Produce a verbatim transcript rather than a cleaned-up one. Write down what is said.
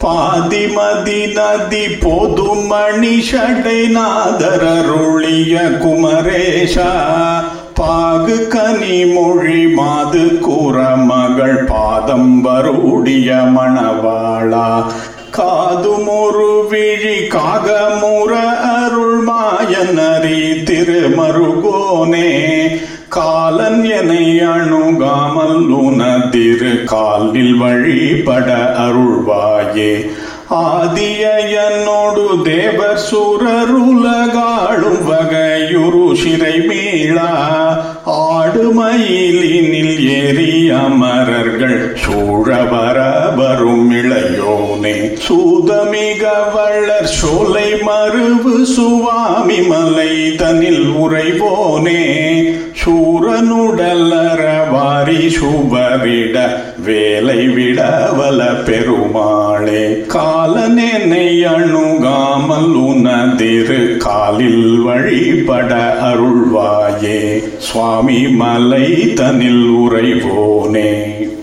பாதிமதி நதி பொதுமணி ஷடை நாதரருளிய குமரேஷா பாகு கனி மொழி மாது கூற மகள் பாதம்பருடைய மணவாளா காதுமொரு விழி காகமுற அருள் மாயனரி திருமருகோனே காலன் எனை அணுகாமல் உனதிரு காலில் வழிபட அருள்வாயே ஆதியனோடு தேவர் சூரருலகாளும் வகையுரு சிறை மீளா ஆடுமயிலினில் ஏறி அமரர்கள் சூழ வர வரும் இளையோனே சூதமிக வள்ளர் சோலை மருவு சுவாமி மலை தனில் உறைவோனே சூரனுடலற வாரி சுபரிட வேலை விடவல பெருமாளே காலனென்னை அணுகாமல் உனதிரு காலில் வழிபட அருள்வாயே சுவாமி மலை தனில் உறைவோனே.